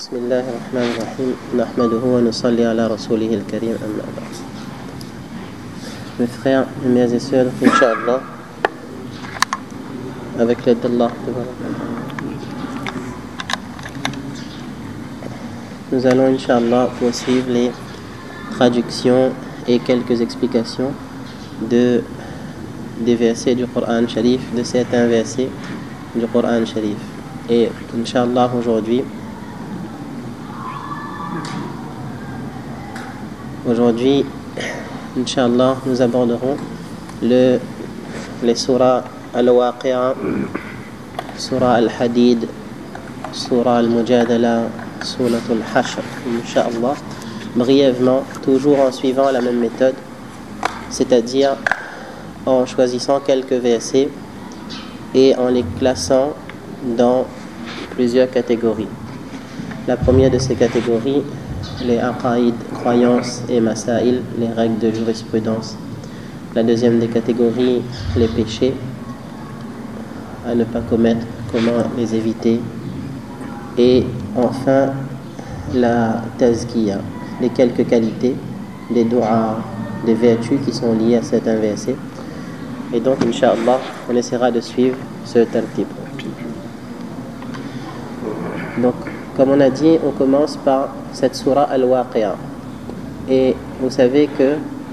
بسم الله الرحمن الرحيم نحمده ونصلي على رسوله الكريم أما بعد. Mes frères, mes et sœurs, Inch'Allah, avec l'aide d'Allah, nous allons Inch'Allah poursuivre les traductions et quelques explications des versets du Coran Sharif, de certains versets du Coran Sharif. Et Inch'Allah, aujourd'hui, Inch'Allah, nous aborderons les surahs Al-Waqi'a, surah Al-Hadid, surah Al-Mujadala, surah Al-Hashr, Inch'Allah, brièvement, toujours en suivant la même méthode, c'est-à-dire en choisissant quelques versets et en les classant dans plusieurs catégories. La première de ces catégories, les aqaïd, croyances et masaïl, les règles de jurisprudence. La deuxième des catégories, les péchés à ne pas commettre, comment les éviter. Et enfin, la tazkiya, les quelques qualités, des du'a, des vertus qui sont liées à certains versets. Et donc, Inch'Allah, on essaiera de suivre ce tartib. Donc, comme on a dit, on commence par cette surah Al-Waqi'a. Et vous savez que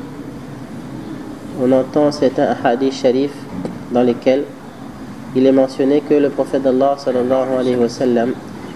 on entend certains hadiths sharifs dans lesquels il est mentionné que le prophète d'Allah sallallahu alayhi wa sallam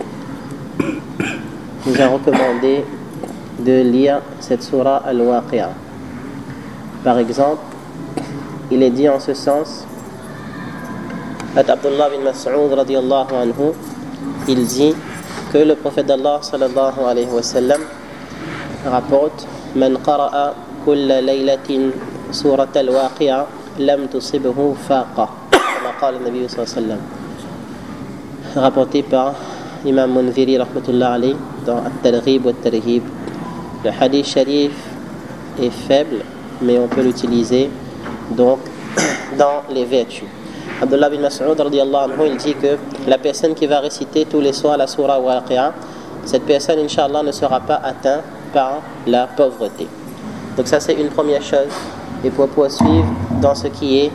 nous a recommandé de lire cette surah Al-Waqi'a. Par exemple, il est dit en ce sens, Abdullah bin Mas'ud radiyallahu anhu, il dit que le prophète d'Allah sallallahu alayhi wa sallam rapporte Man qara'a kulla laylatin surat al-waqi'a lam tusibhu faqa, kama qala an-nabi sallallahu alayhi wa sallam, rapporté par Imam Munziri rahmatullah alayhi dans At-Targhib wa At-Tarhib. Le hadith sharif est faible, mais on peut l'utiliser donc dans les vertus. Abdullah bin Mas'ud radiyallahu anhu, il dit que la personne qui va réciter tous les soirs la surah Waqi'a, cette personne Inch'Allah ne sera pas atteinte par la pauvreté. Donc ça c'est une première chose. Et pour poursuivre dans ce qui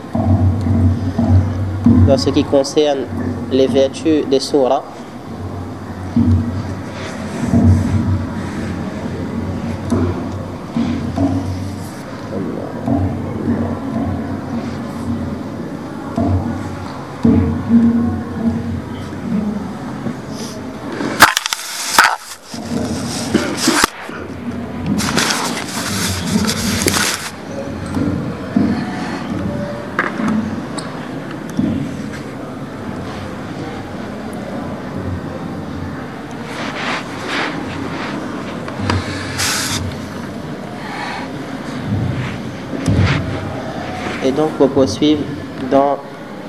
concerne les vertus des surahs, et donc pour poursuivre dans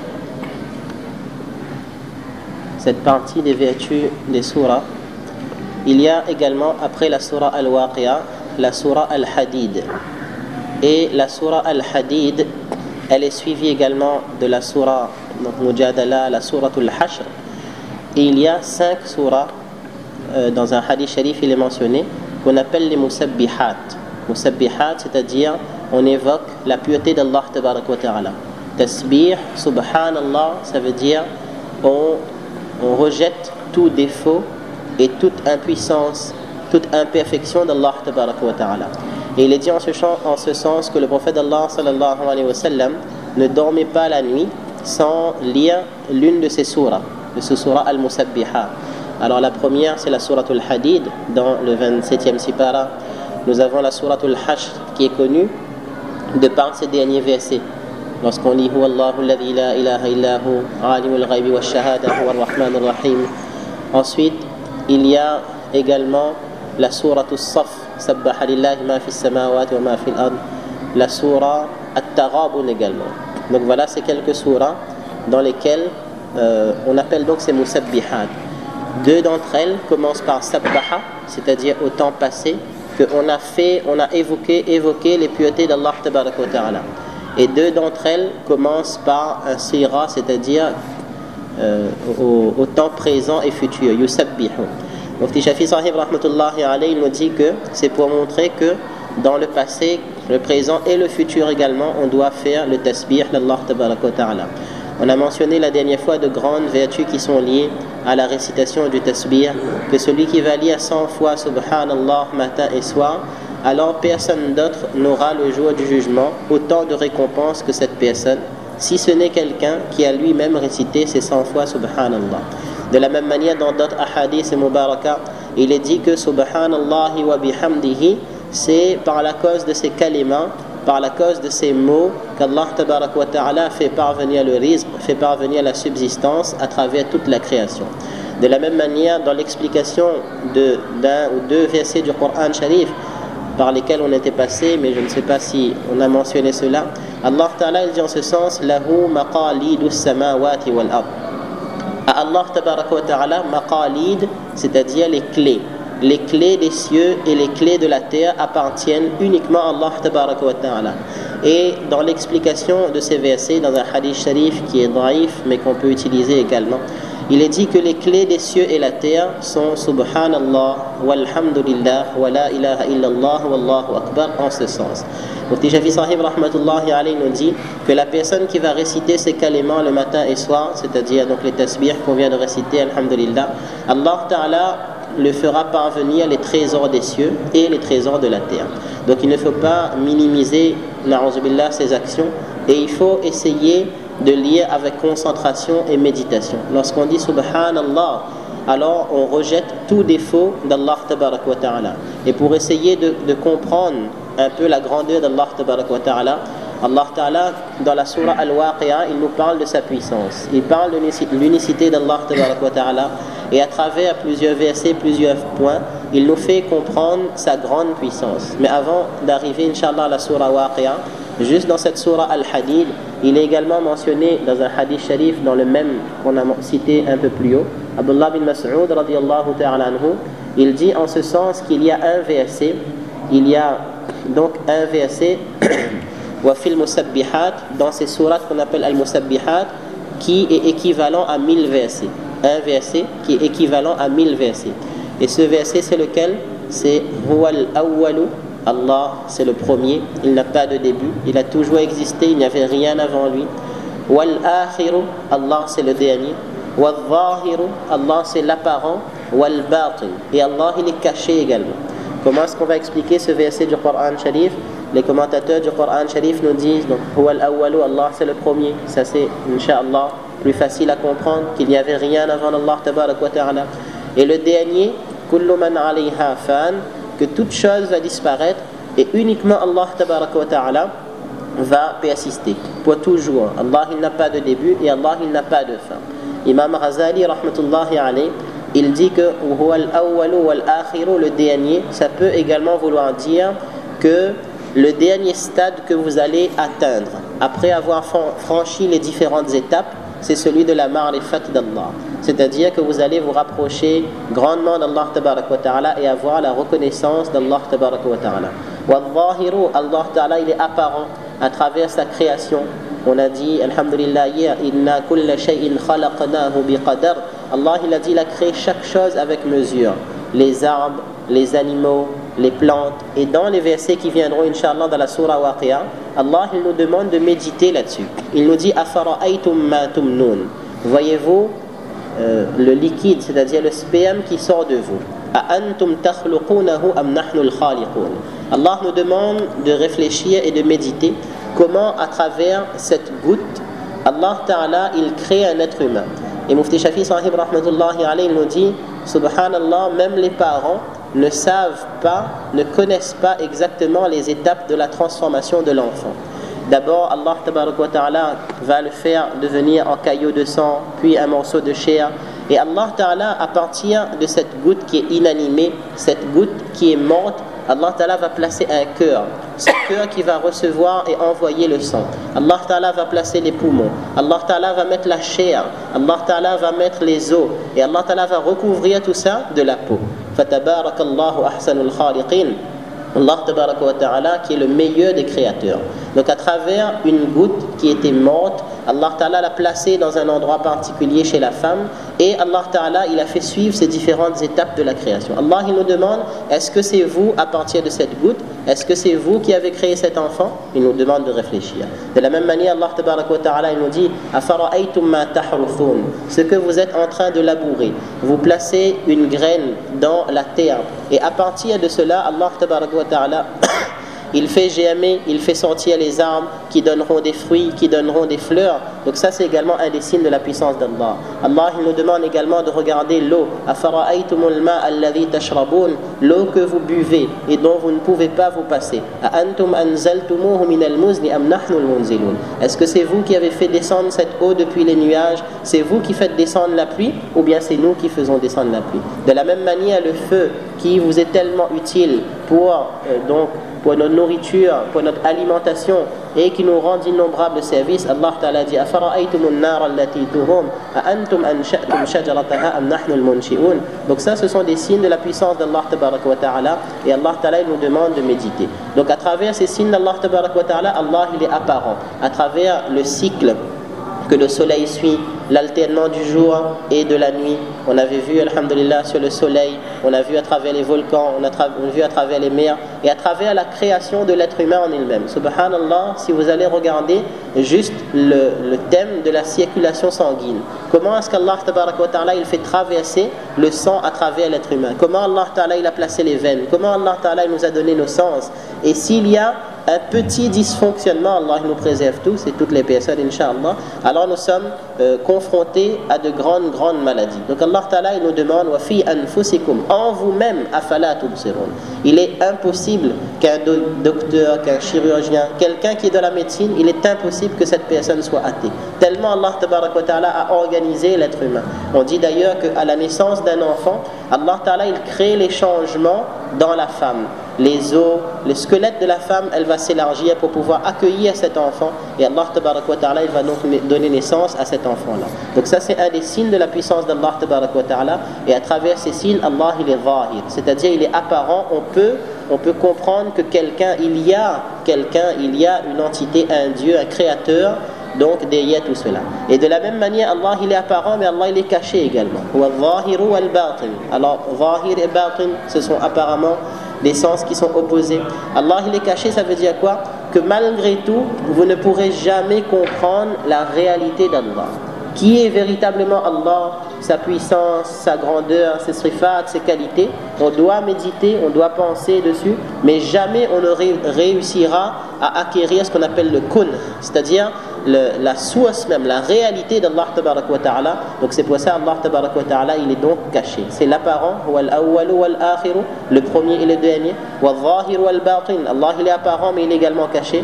cette partie des vertus des surahs, il y a également après la surah Al-Waqi'a la surah Al-Hadid. Et la surah Al-Hadid, elle est suivie également de la surah Mujadala, la surah Al-Hashr. Et il y a 5 surahs, dans un hadith sharif il est mentionné, qu'on appelle les musabbihat. Musabbihat, c'est-à-dire on évoque la pureté d'Allah tabarak wa ta'ala. Tasbih, subhanallah, ça veut dire on rejette tout défaut et toute impuissance, toute imperfection d'Allah tabarak wa ta'ala. Et il est dit en ce sens que le prophète d'Allah sallallahu alayhi wa sallam ne dormait pas la nuit sans lire l'une de ces surahs, de ce surah al-Musabbiha. Alors la première c'est la surah al-Hadid dans le 27e sipara. Nous avons la surah al-Hashr qui est connue de par ces derniers versets. Lorsqu'on lit Huwa Allahu alladhi la ilaha illahu alimul ghaibi wa shahada huwa ar-rahmanur rahim. Ensuite, il y a également la surah al-Saf, sabbaha lillahi ma fi as-samawati wa ma fi al-ard. La surah at-Taghabun également. Donc voilà, c'est quelques surahs dans lesquelles on appelle donc ces musabbihat. 2 d'entre elles commencent par sabbaha, c'est-à-dire au temps passé, qu'on a évoqué les puretés d'Allah tabarak wa ta'ala. Et 2 d'entre elles commencent par un sira, c'est-à-dire au temps présent et futur, yusabbihu. Mufti Shafi Sahib rahmatullahi alayhi nous dit que c'est pour montrer que dans le passé, le présent et le futur également, on doit faire le tasbih d'Allah tabaraka wa ta'ala. On a mentionné la dernière fois de grandes vertus qui sont liées à la récitation du tasbih, que celui qui va lire 100 fois Subhanallah matin et soir, alors personne d'autre n'aura le jour du jugement autant de récompenses que cette personne, si ce n'est quelqu'un qui a lui-même récité ces 100 fois Subhanallah. De la même manière, dans d'autres ahadiths et mubarakah, il est dit que Subhanallah wa bihamdihi, c'est par la cause de ces kalima, par la cause de ces mots qu'Allah tabarak wa ta'ala fait parvenir le rizq, fait parvenir la subsistance à travers toute la création. De la même manière, dans l'explication d'un ou deux versets du Coran Sharif par lesquels on était passé, mais je ne sais pas si on a mentionné cela, Allah ta'ala il dit en ce sens Lahu maqalidus samawati wal ard. À Allah tabarak wa ta'ala, maqalid, c'est-à-dire les clés. Les clés des cieux et les clés de la terre appartiennent uniquement à Allah tabarak wa ta'ala. Et dans l'explication de ces versets, dans un hadith sharif qui est daif, mais qu'on peut utiliser également, il est dit que les clés des cieux et la terre sont Subhanallah, walhamdulillah, wa la ilaha illallah, wallahu akbar, en ce sens. Mufti Shafi Sahib rahmatullahi alayhi nous dit que la personne qui va réciter ces kalimats le matin et soir, c'est-à-dire donc les tasbih qu'on vient de réciter, alhamdulillah, Allah ta'ala le fera parvenir les trésors des cieux et les trésors de la terre. Donc il ne faut pas minimiser na'uzubillah ses actions et il faut essayer de lire avec concentration et méditation. Lorsqu'on dit Subhanallah, alors on rejette tout défaut d'Allah tabarak wa ta'ala. Et pour essayer de comprendre un peu la grandeur d'Allah tabarak wa ta'ala, Allah ta'ala dans la surah Al-Waqi'a, il nous parle de sa puissance. Il parle de l'unicité d'Allah tabarak wa ta'ala et à travers plusieurs versets, plusieurs points, il nous fait comprendre sa grande puissance. Mais avant d'arriver Inch'Allah à la surah Waqi'a, juste dans cette surah Al-Hadid, il est également mentionné dans un hadith sharif dans le même qu'on a cité un peu plus haut, Abdullah bin Mas'ud radiyallahu ta'ala anhu, il dit en ce sens qu'il y a un verset, il y a donc un verset wa fil musabbihat, dans ces sourates qu'on appelle al-musabbihat, qui est équivalent à 1000 versets. Un verset qui est équivalent à 1000 versets. Et ce verset c'est lequel? C'est huwa al-awwalu, Allah c'est le premier, il n'a pas de début, il a toujours existé, il n'y avait rien avant lui. Wal akhiru, Allah c'est le dernier. Wal zahiru, Allah c'est l'apparent. Wal batin, et Allah il est caché également. Comment est-ce qu'on va expliquer ce verset du Coran Sharif? Les commentateurs du Coran Sharif nous disent donc huwa al-awwalu, Allah c'est le premier. Ça c'est Inch'Allah plus facile à comprendre, qu'il n'y avait rien avant Allah tabarak wa ta'ala. Et le dernier, kullu man alayha fan, que toute chose va disparaître et uniquement Allah tabarak wa ta'ala va persister pour toujours. Allah il n'a pas de début et Allah il n'a pas de fin. Imam Ghazali rahmatullahi alayhi, il dit que huwa al-awwalu wal-akhiru, le dernier, ça peut également vouloir dire que le dernier stade que vous allez atteindre après avoir franchi les différentes étapes, c'est celui de la ma'rifat d'Allah, c'est-à-dire que vous allez vous rapprocher grandement d'Allah tabarak wa ta'ala et avoir la reconnaissance d'Allah tabarak wa ta'ala. Wal-zahiru, Allah ta'ala il est apparent à travers sa création. On a dit alhamdulillah hier, inna kulla shay'in khalaqnahu biqadar. Allah il a dit il a créé chaque chose avec mesure, les arbres, les animaux, les plantes. Et dans les versets qui viendront Inch'Allah dans la surah Waqi'a, Allah il nous demande de méditer là-dessus. Il nous dit afara'aytum ma tumnun, voyez-vous le liquide, c'est-à-dire le sperme qui sort de vous. A antum takhluqunahu am nahnu al-khaliqun. Allah nous demande de réfléchir et de méditer comment à travers cette goutte Allah Ta'ala il crée un être humain. Et Mufti Shafi Sahib rahmatullahi alayhi nous dit subhanallah, même les parents ne savent pas, ne connaissent pas exactement les étapes de la transformation de l'enfant. D'abord, Allah tabarak wa ta'ala va le faire devenir en caillot de sang, puis un morceau de chair. Et Allah ta'ala, à partir de cette goutte qui est inanimée, cette goutte qui est morte, Allah ta'ala va placer un cœur. Ce cœur qui va recevoir et envoyer le sang. Allah ta'ala va placer les poumons. Allah ta'ala va mettre la chair. Allah ta'ala va mettre les os. Et Allah ta'ala va recouvrir tout ça de la peau. Fatabarakallahu ahsanul khaliqin. Allah tabaraka wa ta'ala qui est le meilleur des créateurs. Donc à travers une goutte qui était morte, Allah ta'ala l'a placée dans un endroit particulier chez la femme Et Allah Ta'ala, il a fait suivre ces différentes étapes de la création. Allah, il nous demande, est-ce que c'est vous à partir de cette goutte? Est-ce que c'est vous qui avez créé cet enfant? Il nous demande de réfléchir. De la même manière, Allah Ta'ala, il nous dit, Afara'aytum ma tahruthun, ce que vous êtes en train de labourer. Vous placez une graine dans la terre. Et à partir de cela, Allah Ta'ala, il fait germer, il fait sortir les arbres qui donneront des fruits, qui donneront des fleurs. Donc ça, c'est également un des signes de la puissance d'Allah. Allah, il nous demande également de regarder l'eau. Afara'aytumul ma'a alladhi tashrabun, l'eau que vous buvez et dont vous ne pouvez pas vous passer. Antum anzaltumuhu minal muzni am nahnul munzilun. Est-ce que c'est vous qui avez fait descendre cette eau depuis les nuages? C'est vous qui faites descendre la pluie ou bien c'est nous qui faisons descendre la pluie? De la même manière, le feu qui vous est tellement utile pour notre nourriture, pour notre alimentation et qui nous rend d'innombrables services, Allah Ta'ala dit Afara'aytumun nar allati turum a antum ansha'tum shajarataha am nahnu al-munshi'un. Donc ça, ce sont des signes de la puissance d'Allah Tabaraka wa Ta'ala, et Allah Ta'ala, il nous demande de méditer. Donc à travers ces signes d'Allah Tabaraka wa Ta'ala, Allah, il est apparent à travers le cycle que le soleil suit, l'alternement du jour et de la nuit. On avait vu, alhamdulillah, sur le soleil, on a vu à travers les volcans, on a vu à travers les mers et à travers la création de l'être humain en il-même. Subhanallah, si vous allez regarder juste le thème de la circulation sanguine, comment est-ce qu'Allah Tabaraka wa Ta'ala, il fait traverser le sang à travers l'être humain? Comment Allah Ta'ala, il a placé les veines? Comment Allah Ta'ala, il nous a donné nos sens? Et s'il y a un petit dysfonctionnement, Allah nous préserve tous et toutes les personnes, Inch'Allah, alors nous sommes confrontés à de grandes maladies. Donc Allah Ta'ala, il nous demande wa fi anfusikum, en vous-même, afala tubsirun. Il est impossible qu'un docteur, qu'un chirurgien, quelqu'un qui est dans la médecine, il est impossible que cette personne soit athée. Tellement Allah Ta'ala a organisé l'être humain. On dit d'ailleurs qu'à la naissance d'un enfant, Allah Ta'ala, il crée les changements dans la femme. Les os, le squelette de la femme, elle va s'élargir pour pouvoir accueillir cet enfant, et Allah Ta'ala, il va donc donner naissance à cet enfant-là. Donc ça, c'est un des signes de la puissance d'Allah Ta'ala, et à travers ces signes, Allah, il est zahir, c'est-à-dire il est apparent. On peut comprendre que il y a une entité, un Dieu, un créateur, donc derrière tout cela. Et de la même manière, Allah, il est apparent, mais Allah, il est caché également. Alors, zahir et batin, ce sont apparemment des sens qui sont opposés. Allah, il est caché, ça veut dire quoi? Que malgré tout, vous ne pourrez jamais comprendre la réalité d'Allah. Qui est véritablement Allah, sa puissance, sa grandeur, ses sifat, ses qualités. On doit méditer, on doit penser dessus, mais jamais on ne réussira à acquérir ce qu'on appelle le kun, c'est-à-dire la source même, la réalité d'Allah Tabaraka wa Ta'ala. Donc c'est pour ça Allah Tabaraka wa Ta'ala, il est donc caché. C'est l'apparent, le premier et le dernier. Allah, il est apparent, mais il est également caché.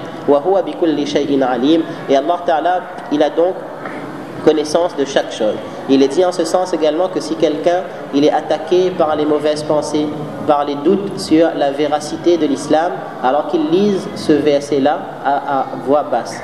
Et Allah Ta'ala, il a donc connaissance de chaque chose. Il est dit en ce sens également que si quelqu'un il est attaqué par les mauvaises pensées, par les doutes sur la véracité de l'islam, alors qu'il lise ce verset-là à voix basse.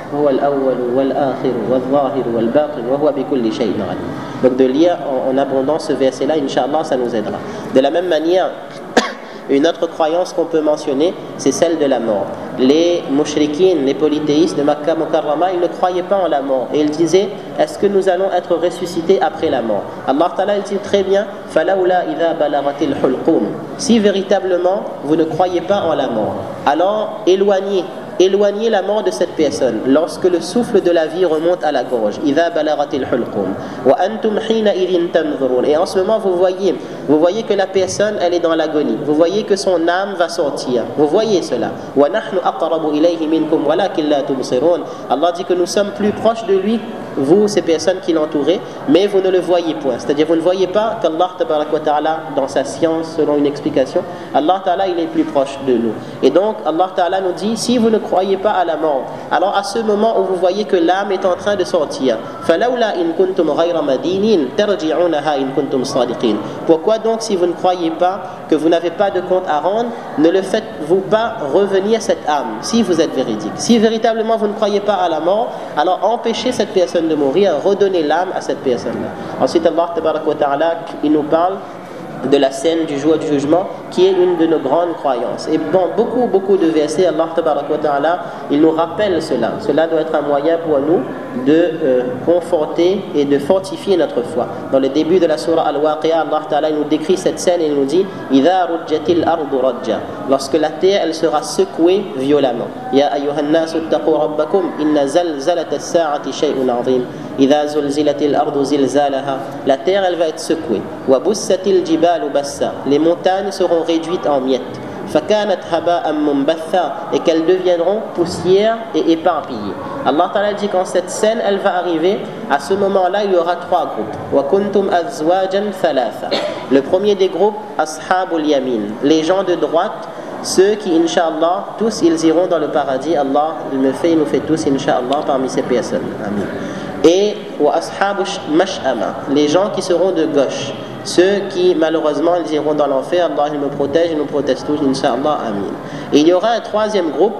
Donc de lire en abondance ce verset-là, Inch'Allah, ça nous aidera. De la même manière, une autre croyance qu'on peut mentionner, c'est celle de la mort. Les mushrikines, les polythéistes de Makkah Mukarrama, ils ne croyaient pas en la mort. Et ils disaient, est-ce que nous allons être ressuscités après la mort? Allah Ta'ala, il dit très bien, فَلَوْلَا إِذَا بَلَغَتِ الْحُلْقُومِ. Si véritablement vous ne croyez pas en la mort, alors éloignez la mort de cette personne lorsque le souffle de la vie remonte à la gorge. إِذَا بَلَغَتِ الْحُلْقُومِ وَأَنْتُمْ حِينَئِذٍ تَنْظُرُونَ. Et en ce moment, vous voyez que la personne, elle est dans l'agonie. Vous voyez que son âme va sortir. Vous voyez cela. وَنَحْنُ أَقْرَبُ إِلَيْهِ مِنْكُمْ وَلَكِنْ لَا تُبْصِرُونَ. Allah dit que nous sommes plus proches de lui, vous, ces personnes qui l'entouraient, mais vous ne le voyez point. C'est-à-dire, vous ne voyez pas qu'Allah Tabaraka wa Ta'ala, dans sa science, selon une explication, Allah Ta'ala, il est plus proche de nous. Et donc, Allah Ta'ala nous dit, si vous ne croyez pas à la mort, alors à ce moment où vous voyez que l'âme est en train de sortir, فَلَوْلَا إِن كُنْتُمْ غَيْرَ مَدِينِينَ تَرْجِعُونَهَا إِن كُنْتُمْ صَادِقِينَ. Pourquoi donc, si vous ne croyez pas, que vous n'avez pas de compte à rendre, ne le faites-vous pas revenir cette âme, si vous êtes véridique? Si véritablement vous ne croyez pas à la mort, alors empêchez cette personne de mourir, redonnez l'âme à cette personne-là. Ensuite, Allah Tabaraka wa Ta'ala, il nous parle de la scène du jour du jugement, qui est une de nos grandes croyances. Et dans beaucoup de versets, Allah tabaraka wa ta'ala, il nous rappelle cela. Cela doit être un moyen pour nous de conforter et de fortifier notre foi. Dans le début de la surah Al-Waqi'a, Allah ta'ala nous décrit cette scène et il nous dit إِذَا رُجَّتِ الْأَرْضُ رَجًّا. Lorsque la terre, elle sera secouée violemment. يَا أَيُّهَا النَّاسُ اتَّقُوا رَبَّكُمْ إِنَّ زَلْزَلَةَ السَّاعَةِ شَيْءٌ عَظِيمٌ إِذَا زُلْزِلَتِ الْأَرْضُ زِلْزَالَهَا. La terre, elle va être secouée. وَبُسَّتِ الْجِبَالُ بَسًّا. Les montagnes seront réduites en miettes. فَكَانَتْ هَبَاءً مُنْبَثًّا. Et qu'elles deviendront poussière et éparpillées. Allah Ta'ala dit quand cette scène elle va arriver, à ce moment-là il y aura trois groupes. وَكُنْتُمْ أَزْوَاجًا ثَلَاثًا. Le premier des groupes, Ashabul Yamin, les gens de droite, ceux qui, Inch'Allah, tous ils iront dans le paradis. Allah, il nous fait tous, Inch'Allah, parmi ces personnes. Amin. Et wa ashabu mash'ama, les gens qui seront de gauche, ceux qui malheureusement ils iront dans l'enfer. Allah il me protège, il nous protège tous, Inch'Allah, amin. Et il y aura un troisième groupe,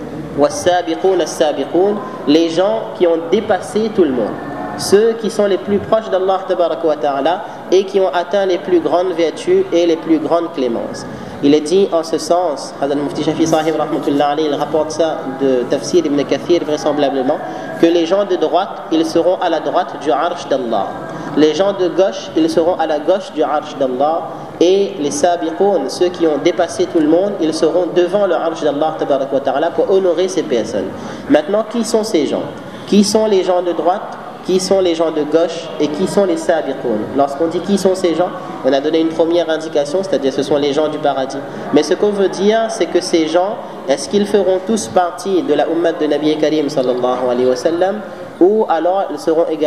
was-sabiqun as-sabiqun, les gens qui ont dépassé tout le monde, ceux qui sont les plus proches d'Allah tabaraka wa ta'ala et qui ont atteint les plus grandes vertus et les plus grandes clémences. Il est dit en ce sens, Hazrat Mufti Shafi Sahib rahmatullah alayhi, il rapporte ça de Tafsir ibn Kathir vraisemblablement, que les gens de droite, ils seront à la droite du arsh d'Allah. Les gens de gauche, ils seront à la gauche du arsh d'Allah. Et les sabiqoun, ceux qui ont dépassé tout le monde, ils seront devant le arsh d'Allah tabaraka wa ta'ala pour honorer ces personnes. Maintenant, qui sont ces gens? Qui sont les gens de droite? Qui sont les gens de gauche et qui sont les sabiqoun? Lorsqu'on dit qui sont ces gens, on a donné une première indication, c'est-à-dire ce sont les gens du paradis. Mais ce qu'on veut dire, c'est que ces gens, est-ce qu'ils feront tous partie de la ummat de Nabi Karim sallallahu alayhi wa sallam, ou alors ils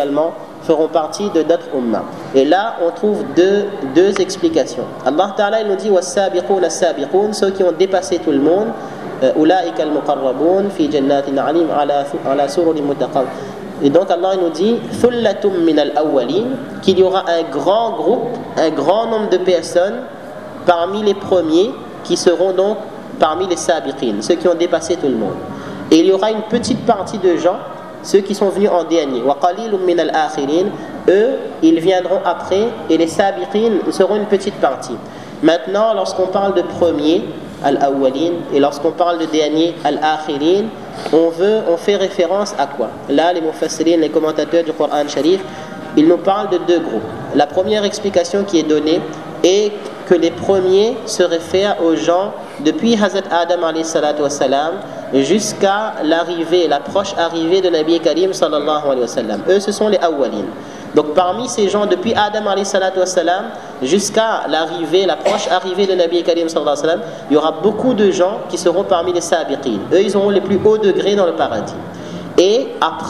feront partie de d'autres ummah? Et là, on trouve deux explications. Allah Ta'ala il nous dit was-sabiqun as-sabiqun, ceux qui ont dépassé tout le monde, ulaika al-muqarrabun fi jannatin 'alim ala sururin mutaqab. Et donc Allah nous dit thullatum min al-awwalin, qu'il y aura un grand groupe, un grand nombre de personnes parmi les premiers qui seront donc parmi les sabiqin, ceux qui ont dépassé tout le monde. Et il y aura une petite partie de gens, ceux qui sont venus en dernier, wa qalilum min al-akhirin, eux ils viendront après et les sabiqin seront une petite partie. Maintenant, lorsqu'on parle de premier, al-awwalin, et lorsqu'on parle de dernier, al-akhirin, on fait référence à quoi? Là, les mufassirin, les commentateurs du Coran Sharif, ils nous parlent de deux groupes. La première explication qui est donnée est que les premiers se réfèrent aux gens depuis Hazrat Adam alayhi salatu wassalam jusqu'à l'arrivée, la proche arrivée de Nabi Karim sallallahu alayhi wa sallam. Eux, ce sont les awwalin. Donc parmi ces gens, depuis Adam alayhi salatu wassalam jusqu'à l'arrivée, la proche arrivée de Nabi Karim sallallahu alayhi wa sallam, il y aura beaucoup de gens qui seront parmi les sabiqin. Eux, ils auront les plus hauts degrés dans le paradis. Et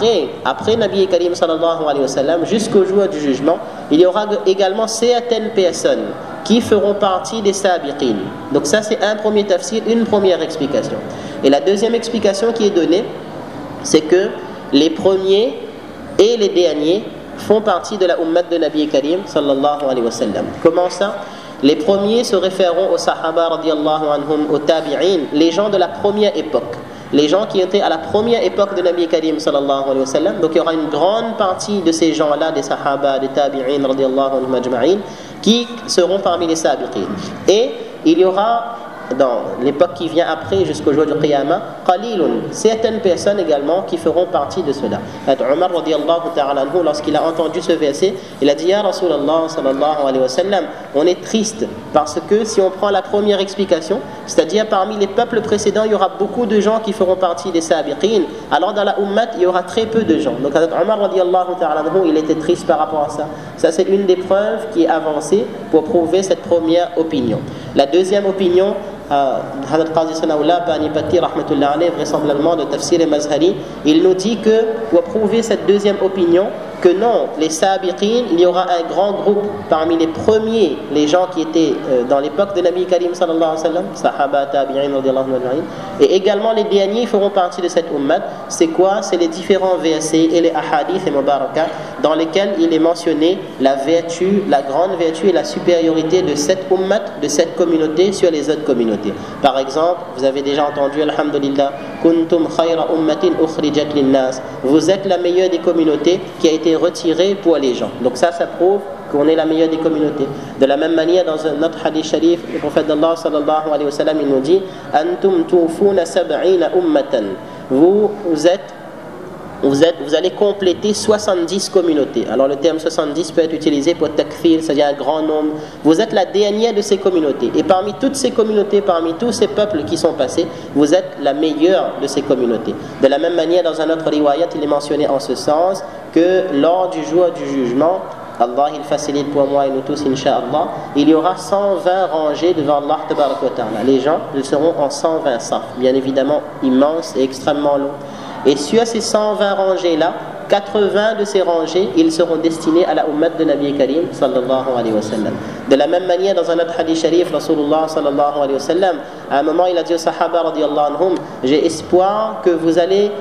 après Nabi Karim sallallahu alayhi wa sallam, jusqu'au jour du jugement, il y aura également certaines personnes qui feront partie des sabiqin. Donc ça, c'est un premier tafsir, une première explication. Et la deuxième explication qui est donnée, c'est que les premiers et les derniers font partie de la ummat de Nabi Karim sallallahu alayhi wa sallam. Comment ça? Les premiers se référeront aux sahaba radiyallahu anhum, aux tabi'in, les gens de la première époque, les gens qui étaient à la première époque de Nabi Karim sallallahu alayhi wa sallam. Donc il y aura une grande partie de ces gens-là, des sahaba, des tabi'in radiyallahu anhum ajma'in, qui seront parmi les sabiqin. Et il y aura dans l'époque qui vient après jusqu'au jour du Qiyamah, qalilun, certaines personnes également qui feront partie de cela. Omar radiyallahu ta'ala anhu, lorsqu'il a entendu ce verset, il a dit Ya Rasulallah sallallahu alayhi wa sallam, on est triste parce que si on prend la première explication, c'est-à-dire parmi les peuples précédents il y aura beaucoup de gens qui feront partie des sabiqin, alors dans la ummat il y aura très peu de gens. Donc Omar radiyallahu ta'ala anhu, il était triste par rapport à ça. Ça c'est une des preuves qui est avancée pour prouver cette première opinion. La deuxième opinion, Hadrat Qazi Sanaullah Banipati rahmatullah alayhi, vraisemblablement de Tafsir et Mazhari, il nous dit que pour prouver cette deuxième opinion, que non, les sabiqin, il y aura un grand groupe parmi les premiers, les gens qui étaient dans l'époque de Nabi Karim sallallahu alayhi wa sallam, sahaba, tabi'in radiyallahu anhum, et également les derniers feront partie de cette ummat. C'est quoi? C'est les différents versets et les ahadith et mubarakah dans lesquels il est mentionné la vertu, la grande vertu et la supériorité de cette ummat, de cette communauté sur les autres communautés. Par exemple, vous avez déjà entendu, alhamdulillah, kuntum khayra ummatin ukhrijat linnas, vous êtes la meilleure des communautés qui a été retirée pour les gens. Donc ça prouve qu'on est la meilleure des communautés. De la même manière, dans un autre hadith sharif, le prophète d'Allah sallallahu alayhi wa sallam, il nous dit Antum tuufuna sab'ina ummatan. Vous allez compléter 70 communautés. Alors le terme 70 peut être utilisé pour takfir, c'est-à-dire un grand nombre. Vous êtes la dernière de ces communautés. Et parmi toutes ces communautés, parmi tous ces peuples qui sont passés, vous êtes la meilleure de ces communautés. De la même manière, dans un autre riwayat, il est mentionné en ce sens que lors du jour du jugement, Allah il facilite pour moi et nous tous, Inch'Allah, il y aura 120 rangées devant Allah Tabaraka wa Ta'ala. Les gens, ils seront en 120 safs, bien évidemment immenses et extrêmement longs. Et sur ces 120 rangées-là, 80 de ces rangées, ils seront destinés à la ummat de Nabi Karim sallallahu alayhi wa sallam. De la même manière, dans un autre hadith sharif, Rasulullah sallallahu alayhi wa sallam, à un moment, il a dit aux sahaba radiyallahu anhum, j'ai espoir que vous allez,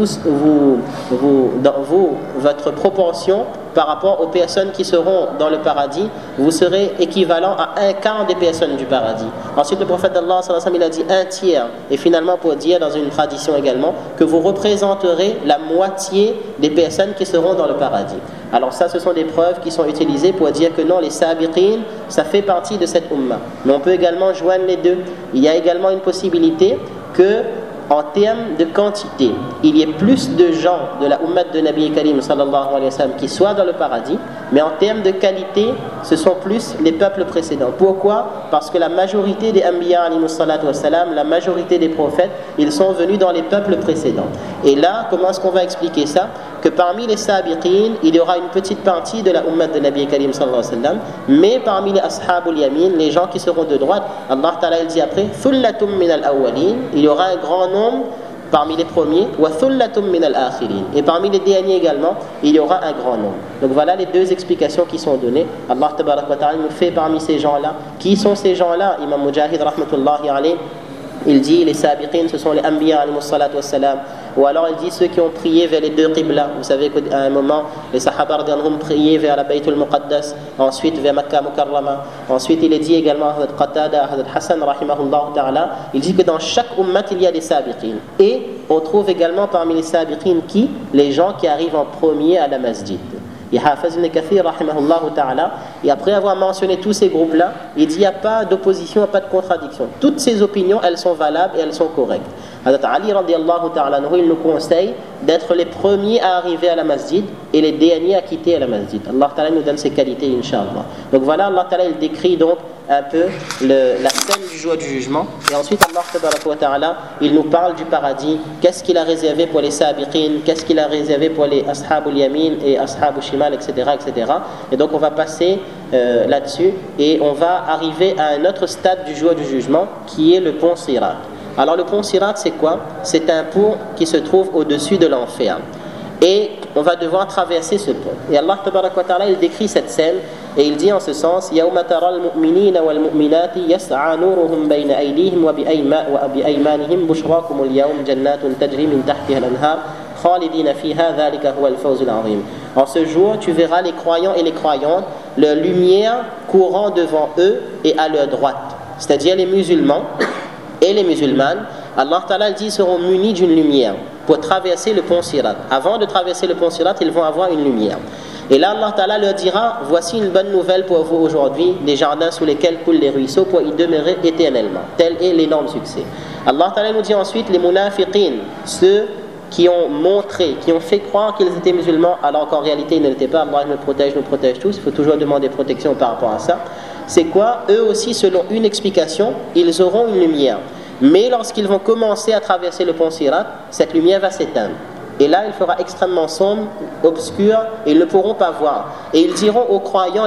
votre proportion par rapport aux personnes qui seront dans le paradis, vous serez équivalent à un quart des personnes du paradis. Ensuite, le prophète d'Allah sallallahu alayhi wa sallam, il a dit un tiers. Et finalement, pour dire dans une tradition également, que vous représenterez la moitié des personnes qui seront dans le paradis. Alors ça, ce sont des preuves qui sont utilisées pour dire que non, les sabiqin, ça fait partie de cette umma. Mais on peut également joindre les deux. Il y a également une possibilité que, en termes de quantité, il y ait plus de gens de la ummat de Nabi Karim sallallahu alayhi wa sallam qui soient dans le paradis, mais en termes de qualité, ce sont plus les peuples précédents. Pourquoi ? Parce que la majorité des Anbiya alayhimus salatu wassalam, la majorité des prophètes, ils sont venus dans les peuples précédents. Et là, comment est-ce qu'on va expliquer ça ? Que parmi les sabiqin, il y aura une petite partie de la ummat de Nabi Karim sallallahu alayhi wa sallam, mais parmi les ashabul yamin, les gens qui seront de droite, Allah Ta'ala il dit après, thullatum min al-awwalin, il y aura un grand nombre parmi les premiers, wa thullatum min al-akhirin, et parmi les derniers également, il y aura un grand nombre. Donc voilà les deux explications qui sont données. Allah Tabaraka wa Ta'ala nous fait parmi ces gens-là. Qui sont ces gens-là ? Imam Mujahid rahmatullahi alayhi, il dit les sabiqin, ce sont les anbiya alayhimus salatu wassalam. Ou alors il dit ceux qui ont prié vers les deux qibla. Vous savez qu'à un moment, les sahaba radiyallahu priaient vers la Baytul Muqaddas, ensuite vers Makkah Mukarrama. Ensuite, il est dit également à Hazrat Qatada, Hazrat Hassan rahimahullah ta'ala, il dit que dans chaque ummat, il y a des sabiqin. Et on trouve également parmi les sabiqin qui ? Les gens qui arrivent en premier à la masjid. Et Hafiz ibn Kathir rahimahullah ta'ala, et après avoir mentionné tous ces groupes-là, il dit il n'y a pas d'opposition, il n'y a pas de contradiction. Toutes ces opinions, elles sont valables et elles sont correctes. Hazrat Ali radiyallahu ta'ala, il nous conseille d'être les premiers à arriver à la masjid et les derniers à quitter la masjid. Allah ta'ala nous donne ces qualités, Inch'Allah. Donc voilà, Allah ta'ala il décrit donc un peu la scène du jour du jugement. Et ensuite, Allah ta'ala, il nous parle du paradis. Qu'est-ce qu'il a réservé pour les sabiqin, qu'est-ce qu'il a réservé pour les ashabul yamin et ashabul shimal, etc., etc. Et donc on va passer là-dessus et on va arriver à un autre stade du jour du jugement qui est le pont Sirat. Alors le pont Sirat, c'est quoi ? C'est un pont qui se trouve au-dessus de l'enfer. Et on va devoir traverser ce pont. Et Allah tabaraka wa ta'ala, il décrit cette scène et il dit en ce sens يَوْمَ تَرَى الْمُؤْمِنِينَ وَالْمُؤْمِنَاتِ يَسْعَى نُورُهُمْ بَيْنَ أَيْدِيهِمْ وَبِأَيْمَانِهِمْ بُشْرَاكُمُ الْيَوْمَ جَنَّاتٌ تَجْرِي مِنْ تَحْتِهَا الْأَنْهَارُ خَالِدِينَ فِيهَا ذَلِكَ هُوَ الْفَوْزُ الْعَظِيمُ. En ce jour, tu verras les croyants et les croyantes, leur lumière courant devant eux et à leur droite. C'est-à-dire les musulmans et les musulmanes, Allah Ta'ala dit, seront munis d'une lumière pour traverser le pont Sirat. Avant de traverser le pont Sirat, ils vont avoir une lumière. Et là, Allah Ta'ala leur dira, voici une bonne nouvelle pour vous aujourd'hui, des jardins sous lesquels coulent les ruisseaux pour y demeurer éternellement. Tel est l'énorme succès. Allah Ta'ala nous dit ensuite, les munafiqin, ceux qui ont montré, qui ont fait croire qu'ils étaient musulmans, alors qu'en réalité ils ne l'étaient pas. Allah nous protège tous. Il faut toujours demander protection par rapport à ça. C'est quoi ? Eux aussi, selon une explication, ils auront une lumière. Mais lorsqu'ils vont commencer à traverser le pont Sirat, cette lumière va s'éteindre. Et là, il fera extrêmement sombre, obscur, et ils ne pourront pas voir. Et ils diront aux croyants,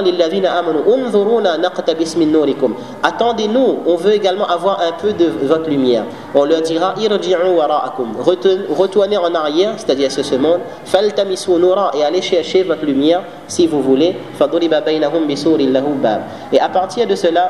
attendez-nous, on veut également avoir un peu de votre lumière. On leur dira, retournez en arrière, c'est-à-dire sur ce monde, et allez chercher votre lumière si vous voulez. Et à partir de cela,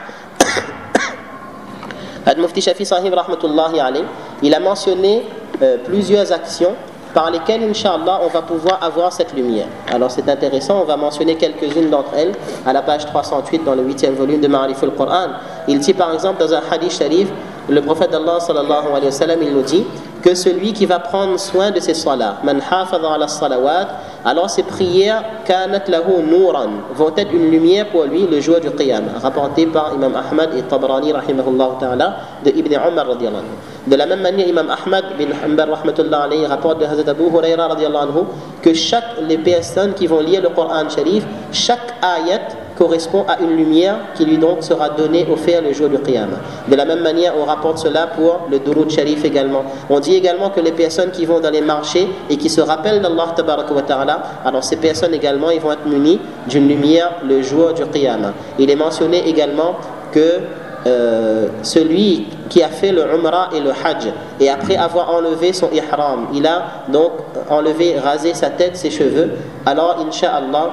Al-Mufti Shafi Sahib rahmatullahi alayhi, il a mentionné plusieurs actions par lesquelles, Inch'Allah, on va pouvoir avoir cette lumière. Alors c'est intéressant, on va mentionner quelques-unes d'entre elles à la page 308 dans le 8e volume de Ma'riful Qur'an. Il dit par exemple dans un hadith sharif, le prophète d'Allah sallallahu alayhi wa sallam, il nous dit que celui qui va prendre soin de ses salats, man hafadha ala salawat alors ces prières kanat lahu nuran vont être une lumière pour lui le jour du qiyamah, rapporté par Imam Ahmad et Tabrani rahimahullah ta'ala de Ibn Umar radiyallahu anhu. De la même manière, Imam Ahmad bin Hanbal rahmatullah alayhi rapporte de Hazrat Abu Huraira radiyallahu anhu que les personnes qui vont lire le Coran Sharif, chaque ayat correspond à une lumière qui lui donc sera donnée, offerte le jour du Qiyamah. De la même manière, on rapporte cela pour le Durud Sharif également. On dit également que les personnes qui vont dans les marchés et qui se rappellent d'Allah tabaraka wa ta'ala, alors ces personnes également, ils vont être munies d'une lumière le jour du Qiyamah. Il est mentionné également que celui qui a fait le Umrah et le Hajj et après avoir enlevé son ihram, il a donc rasé sa tête, ses cheveux, alors Inch'Allah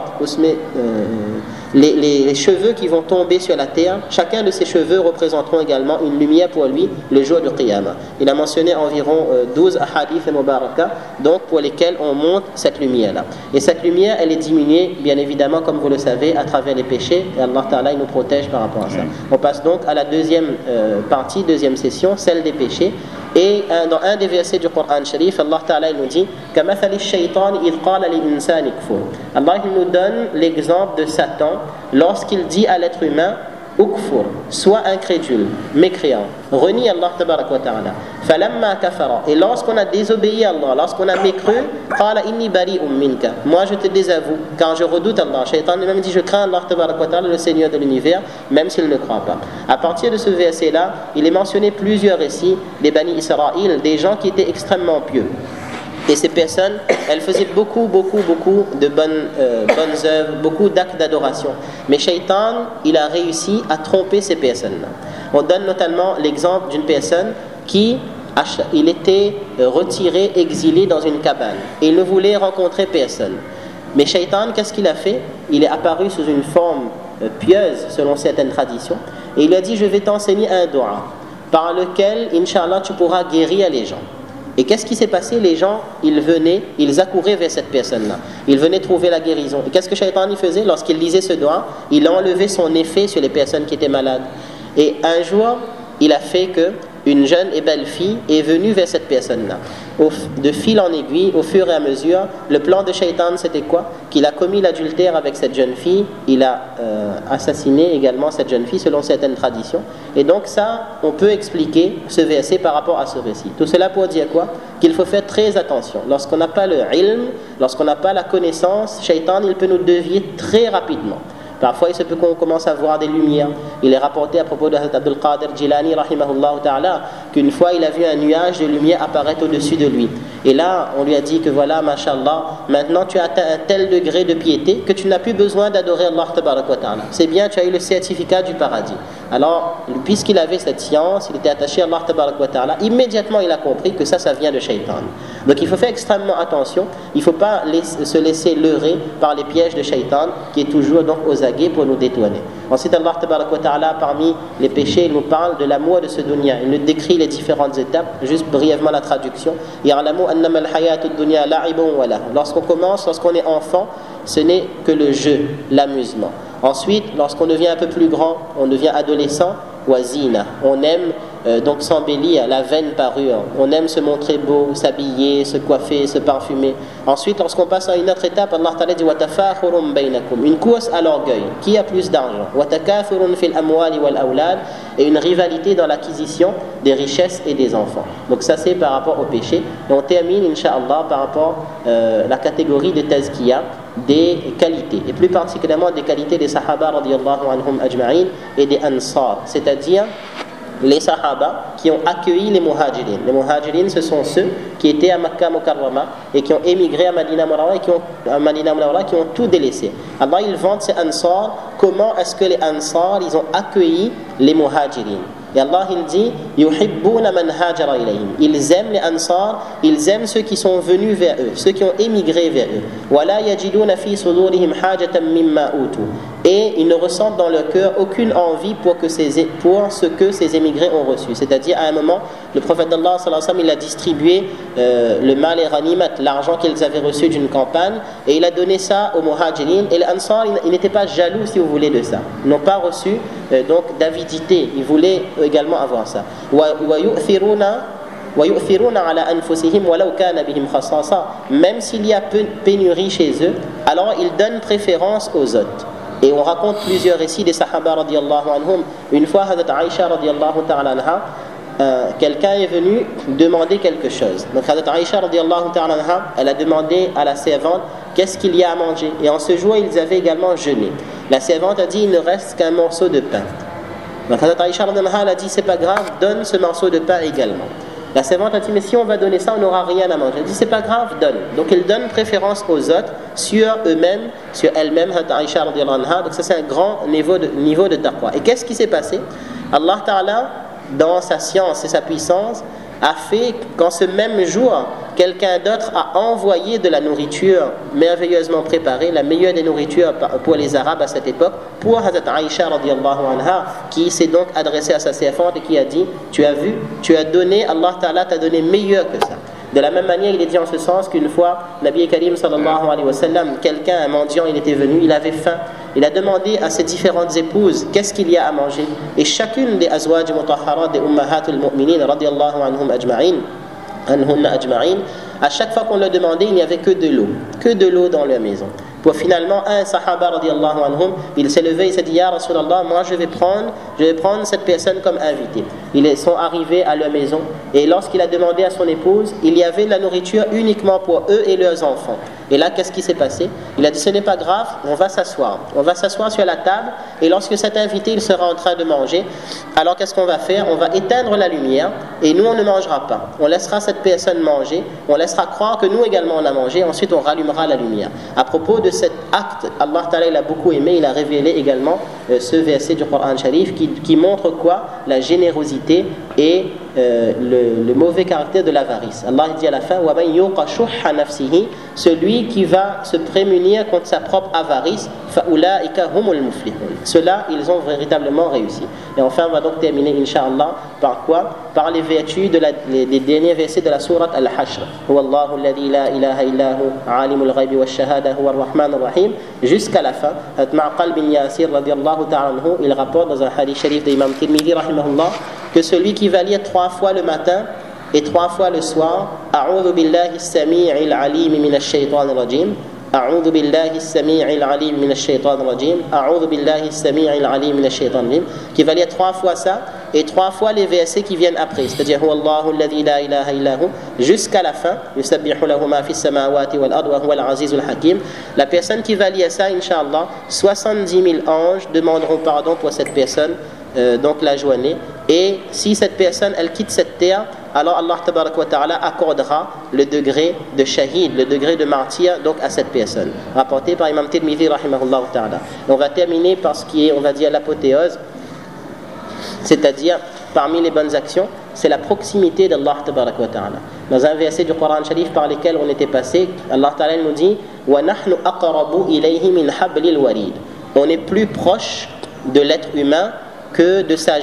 les cheveux qui vont tomber sur la terre, chacun de ces cheveux représenteront également une lumière pour lui le jour du Qiyamah. Il a mentionné environ 12 hadiths et mubarakah, donc pour lesquels on montre cette lumière-là. Et cette lumière, elle est diminuée, bien évidemment, comme vous le savez, à travers les péchés, et Allah Ta'ala, il nous protège par rapport à ça. On passe donc à la deuxième partie, deuxième session, celle des péchés. Et dans un des versets du Coran Sharif, Allah Ta'ala nous dit Allah il nous donne l'exemple de Satan lorsqu'il dit à l'être humain Ukfur, sois incrédule, mécréant, renie Allah tabarak wa ta'ala. Falamma kafara, et lorsqu'on a désobéi à Allah, lorsqu'on a mécru, qala inni bari'un minka, moi je te désavoue, car je redoute Allah. Shaitan lui-même dit je crains Allah tabarak wa ta'ala, le Seigneur de l'univers, même s'il ne croit pas. À partir de ce verset-là, il est mentionné plusieurs récits des Bani Israël, des gens qui étaient extrêmement pieux. Et ces personnes, elles faisaient beaucoup de bonnes œuvres, beaucoup d'actes d'adoration. Mais Shaitan, il a réussi à tromper ces personnes-là. On donne notamment l'exemple d'une personne qui il était retiré, exilé dans une cabane. Et il ne voulait rencontrer personne. Mais Shaitan, qu'est-ce qu'il a fait? Il est apparu sous une forme pieuse, selon certaines traditions. Et il a dit, je vais t'enseigner un dua, par lequel, Inch'Allah, tu pourras guérir les gens. Et qu'est-ce qui s'est passé? Les gens, ils accouraient vers cette personne-là. Ils venaient trouver la guérison. Et qu'est-ce que Shaitan y faisait? Lorsqu'il lisait ce doigt, il a enlevé son effet sur les personnes qui étaient malades. Et un jour, il a fait que une jeune et belle fille est venue vers cette personne-là. De fil en aiguille, au fur et à mesure, le plan de Shaitan, c'était quoi? Qu'il a commis l'adultère avec cette jeune fille, il a assassiné également cette jeune fille selon certaines traditions. Et donc ça, on peut expliquer ce verset par rapport à ce récit. Tout cela pour dire quoi? Qu'il faut faire très attention. Lorsqu'on n'a pas le ilm, lorsqu'on n'a pas la connaissance, Shaitan, il peut nous dévier très rapidement. Parfois, il se peut qu'on commence à voir des lumières. Il est rapporté à propos de Abdul Qadir Jilani, rahimahullah ta'ala, qu'une fois, il a vu un nuage de lumière apparaître au-dessus de lui. Et là, on lui a dit que voilà, mashallah, maintenant tu as atteint un tel degré de piété que tu n'as plus besoin d'adorer Allah tabarak wa ta'ala. C'est bien, tu as eu le certificat du paradis. Alors, puisqu'il avait cette science, il était attaché à Allah tabarak wa ta'ala, immédiatement il a compris que ça vient de Shaitan. Donc il faut faire extrêmement attention. Il ne faut pas se laisser leurrer par les pièges de Shaitan, qui est toujours donc aux aguets pour nous détourner. Ensuite, Allah tabarak wa ta'ala, parmi les péchés, il nous parle de l'amour de ce dunya. Il nous décrit les différentes étapes. Juste brièvement la traduction. Lorsqu'on est enfant, ce n'est que le jeu, l'amusement. Ensuite, lorsqu'on devient un peu plus grand, on devient adolescent, wazina. On aime donc s'embellir, la vaine parure. On aime se montrer beau, s'habiller, se coiffer, se parfumer. Ensuite, lorsqu'on passe à une autre étape, Allah Ta'ala dit وَتَفَاخُرٌ بَيْنَكُمْ, une course à l'orgueil. Qui a plus d'argent? وَتَكَاثُرٌ فِي الْأَمْوَالِ وَالْأَوْلَادِ, et une rivalité dans l'acquisition des richesses et des enfants. Donc ça, c'est par rapport au péché. Et on termine, Inch'Allah, par rapport à la catégorie de tazkiya, des qualités, et plus particulièrement des qualités des sahaba radiyallahu anhum ajma'in et des ansar, c'est-à-dire les sahaba qui ont accueilli les muhajirin. Les muhajirin, ce sont ceux qui étaient à Makkah Mukarrama et qui ont émigré à Madina Munawwara et qui ont tout délaissé. Allah, il vante ces ansar. Comment est-ce que les ansar, ils ont accueilli les muhajirin? Et Allah, il dit yuhibbuna man hajara ilayhim, ils aiment les ansar, ils aiment ceux qui sont venus vers eux, ceux qui ont émigré vers eux. Wala yajiduna fi sudurihim hajatan mimma utu, et ils ne ressentent dans leur cœur aucune envie pour ce que ces émigrés ont reçu. C'est-à-dire, à un moment, le prophète d'Allah sallallahu alayhi wa sallam, il a distribué le mal et ranimat, l'argent qu'ils avaient reçu d'une campagne, et il a donné ça aux muhajirin. Et les ansar, ils n'étaient pas jaloux, si vous voulez, de ça. Ils n'ont pas reçu donc d'avidité. Ils voulaient également avoir ça. وَيُؤْثِرُونَ عَلَى أَنفُسِهِمْ وَلَوْ كَانَ بِهِمْ خَصَاصَةٌ. Même s'il y a pénurie chez eux, alors ils donnent préférence aux autres. Et on raconte plusieurs récits des Sahaba radiyallahu anhum. Une fois, Hazrat Aïcha radiyallahu ta'ala anha, quelqu'un est venu demander quelque chose. Donc Hazrat Aïcha radiyallahu ta'ala anha, elle a demandé à la servante qu'est-ce qu'il y a à manger. Et en ce jour, ils avaient également jeûné. La servante a dit il ne reste qu'un morceau de pain. Donc Hazrat Aïcha radiyallahu anha, elle a dit c'est pas grave, donne ce morceau de pain également. La servante a dit mais si on va donner ça, on n'aura rien à manger. Elle dit c'est pas grave, donne. Donc elle donne préférence aux autres sur eux-mêmes, sur elle-même, Hazrat Aïcha radiyallahu anha. Donc ça c'est un grand niveau de taqwa. Et qu'est-ce qui s'est passé? Allah Ta'ala, dans sa science et sa puissance, a fait qu'en ce même jour, quelqu'un d'autre a envoyé de la nourriture merveilleusement préparée, la meilleure des nourritures pour les Arabes à cette époque, pour Hazrat Aïcha radiyallahu anha, qui s'est donc adressé à sa servante et qui a dit tu as vu, tu as donné, Allah Ta'ala t'a donné meilleur que ça. De la même manière, il est dit en ce sens qu'une fois, Nabi Karim sallallahu alayhi wa sallam, quelqu'un, un mendiant, il était venu, il avait faim. Il a demandé à ses différentes épouses qu'est-ce qu'il y a à manger. Et chacune des azwaj mutahharat, des ummahatul mu'minin, radiyallahu anhum ajma'in, à chaque fois qu'on leur demandait, il n'y avait que de l'eau dans leur maison. Pour finalement, un sahaba radiyallahu anhum, il s'est levé, il s'est dit Ya Rasulallah, moi je vais prendre cette personne comme invité. Ils sont arrivés à leur maison et lorsqu'il a demandé à son épouse, il y avait de la nourriture uniquement pour eux et leurs enfants. Et là, qu'est-ce qui s'est passé? Il a dit ce n'est pas grave, on va s'asseoir sur la table et lorsque cet invité il sera en train de manger, alors qu'est-ce qu'on va faire? On va éteindre la lumière et nous on ne mangera pas. On laissera cette personne manger, on laissera croire que nous également on a mangé, ensuite on rallumera la lumière. À propos de cet acte, Allah Ta'ala l'a beaucoup aimé, il a révélé également ce verset du Coran Sharif qui montre quoi? La générosité et le mauvais caractère de l'avarice. Allah dit à la fin وَمَنْ يُوقَ شُحَّ نَفْسِهِ, celui qui va se prémunir contre sa propre avarice, فَأُولَٰئِكَ هُمُ الْمُفْلِحُونَ. Ceux-là, ils ont véritablement réussi. Et enfin, on va donc terminer, Inch'Allah, par quoi? Par les vertus des derniers versets de la sourate Al-Hashr. هُوَ اللَّهُ الَّذِي لَا إِلَهَ إِلَّا هُوَ عَالِمُ الْغَيْبِ وَالشَّهَادَةِ هُوَ الرَّحْمَنُ الرَّحِيمُ, jusqu'à la fin. Ma'qal bin Yasir radiyallahu ta'ala anhu, il rapporte dans un hadith sharif de Imam Tirmidhi rahimahullah que celui qui va lire 3 fois le matin et 3 fois le soir A'udhu billahi as-sami'il 'alim minash shaitanir rajim, A'udhu billahi as-sami'il 'alim minash shaitanir rajim, A'udhu billahi as-sami'il 'alim minash shaitanir rajim, qui va lire 3 fois ça et 3 fois les versets qui viennent après, c'est-à-dire Huwa Allahu alladhi la ilaha illa hu, jusqu'à la fin, yusabbihu lahu ma fis samawati wal ardi wa huwa al-azizul hakim. La personne qui va lire ça, Inch'Allah, 70 000 anges demanderont pardon pour cette personne donc la journée, et si cette personne elle quitte cette terre, alors Allah tabarak wa ta'ala accordera le degré de shahid, le degré de martyr donc à cette personne, rapporté par Imam Tirmidhi rahimahullah ta'ala. On va terminer par ce qui est, on va dire, l'apothéose, c'est-à-dire parmi les bonnes actions, c'est la proximité d'Allah tabarak wa ta'ala. Dans un verset du Coran Sharif par lequel on était passé, Allah ta'ala nous dit wa nahnu aqrabu ilayhi min hablil warid, on est plus proche de l'être humain que de sa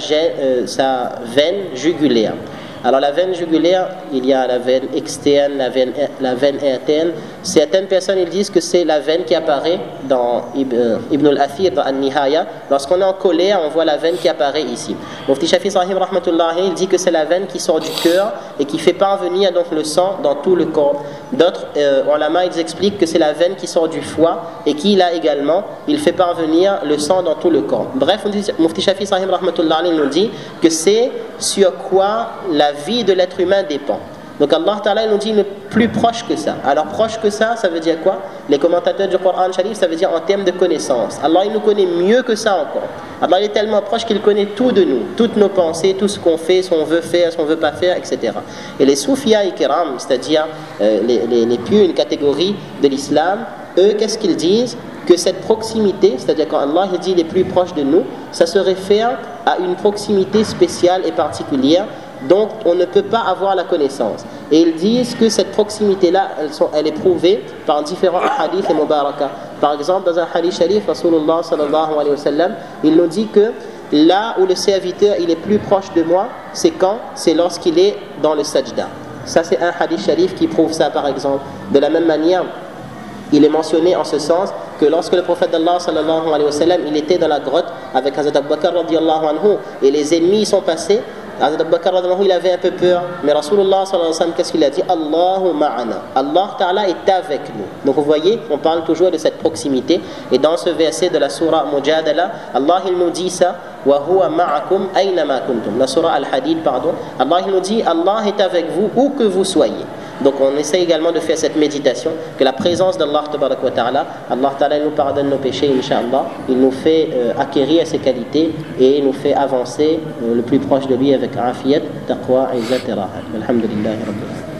veine jugulaire. Alors la veine jugulaire, il y a la veine externe, la veine interne. Certaines personnes ils disent que c'est la veine qui apparaît dans Ibn al-Athir, dans An-Nihaya. Lorsqu'on est en colère, on voit la veine qui apparaît ici. Mufti Shafi Sahib rahmatullahi, il dit que c'est la veine qui sort du cœur et qui fait parvenir donc le sang dans tout le corps. D'autres ulama ils expliquent que c'est la veine qui sort du foie et qui là également, il fait parvenir le sang dans tout le corps. Bref, Mufti Shafi Sahib rahmatullahi nous dit que c'est sur quoi la vie de l'être humain dépend. Donc Allah Ta'ala nous dit le plus proche que ça. Alors proche que ça veut dire quoi? Les commentateurs du Coran Sharif, ça veut dire en termes de connaissance. Allah il nous connaît mieux que ça encore. Allah il est tellement proche qu'il connaît tout de nous, toutes nos pensées, tout ce qu'on fait, ce qu'on veut faire, ce qu'on veut pas faire, etc. Et les soufia et kiram, c'est-à-dire les pieux, une catégorie de l'islam, eux qu'est-ce qu'ils disent? Que cette proximité, c'est-à-dire quand Allah dit les plus proches de nous, ça se réfère à une proximité spéciale et particulière dont on ne peut pas avoir la connaissance. Et ils disent que cette proximité-là, elle est prouvée par différents hadiths et mubaraka. Par exemple, dans un hadith sharif, Rasulullah sallallahu alayhi wa sallam, il nous dit que là où le serviteur il est plus proche de moi, c'est quand? C'est lorsqu'il est dans le sajda. Ça c'est un hadith sharif qui prouve ça par exemple. De la même manière, il est mentionné en ce sens que lorsque le prophète d'Allah sallallahu alayhi wa sallam il était dans la grotte avec Hazrat Abu Bakr radiyallahu anhu et les ennemis y sont passés, Hazrat Abu Bakr, il avait un peu peur, mais Rasulullah sallallahu alayhi wa sallam, qu'est-ce qu'il a dit? Allahu ma'ana. Allah Ta'ala est avec nous. Donc vous voyez, on parle toujours de cette proximité. Et dans ce verset de la surah Mujadala, Allah il nous dit ça. Wa huwa ma'akum aynama kuntum. La surah Al-Hadid, pardon. Allah il nous dit, Allah est avec vous où que vous soyez. Donc on essaie également de faire cette méditation, que la présence d'Allah Ta'ala, Allah Ta'ala nous pardonne nos péchés, Inch'Allah, il nous fait acquérir ses qualités et nous fait avancer le plus proche de lui avec afiyat, taqwa, izzat et rahat. Alhamdulillah Rabbil alamin.